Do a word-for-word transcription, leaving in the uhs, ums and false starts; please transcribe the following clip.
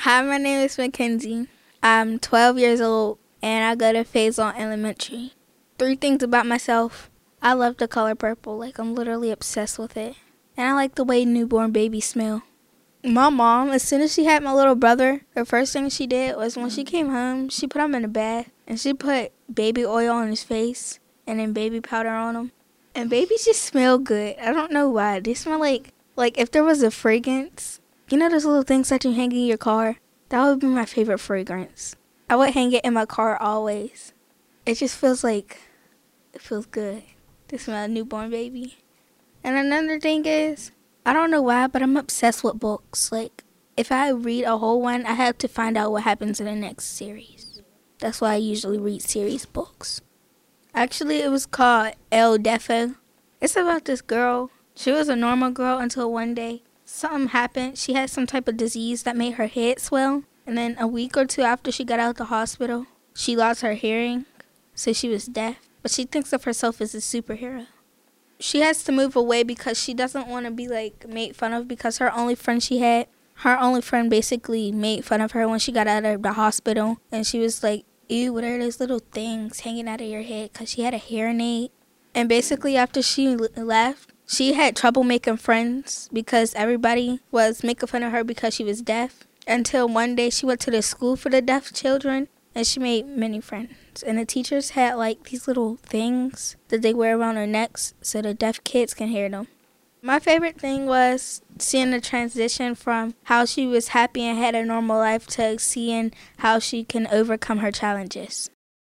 Hi, my name is Mackenzie. I'm twelve years old and I go to Faison Elementary. Three things about myself. I love the color purple, like I'm literally obsessed with it. And I like the way newborn babies smell. My mom, as soon as she had my little brother, the first thing she did was when she came home, she put him in a bath and she put baby oil on his face and then baby powder on him. And babies just smell good. I don't know why. They smell like, like if there was a fragrance, you know those little things that you hang in your car? That would be my favorite fragrance. I would hang it in my car always. It just feels like, it feels good to smell a newborn baby. And another thing is, I don't know why, but I'm obsessed with books. Like, if I read a whole one, I have to find out what happens in the next series. That's why I usually read series books. Actually, it was called El Defo. It's about this girl. She was a normal girl until one day something happened. She had some type of disease that made her head swell. And then a week or two after she got out of the hospital, she lost her hearing. So she was deaf. But she thinks of herself as a superhero. She has to move away because she doesn't want to be like made fun of, because her only friend she had, her only friend basically made fun of her when she got out of the hospital. And she was like, ew, what are those little things hanging out of your head? Because she had a hearing aid. And basically after she left, she had trouble making friends because everybody was making fun of her because she was deaf. Until one day she went to the school for the deaf children and she made many friends. And the teachers had like these little things that they wear around their necks so the deaf kids can hear them. My favorite thing was seeing the transition from how she was happy and had a normal life to seeing how she can overcome her challenges.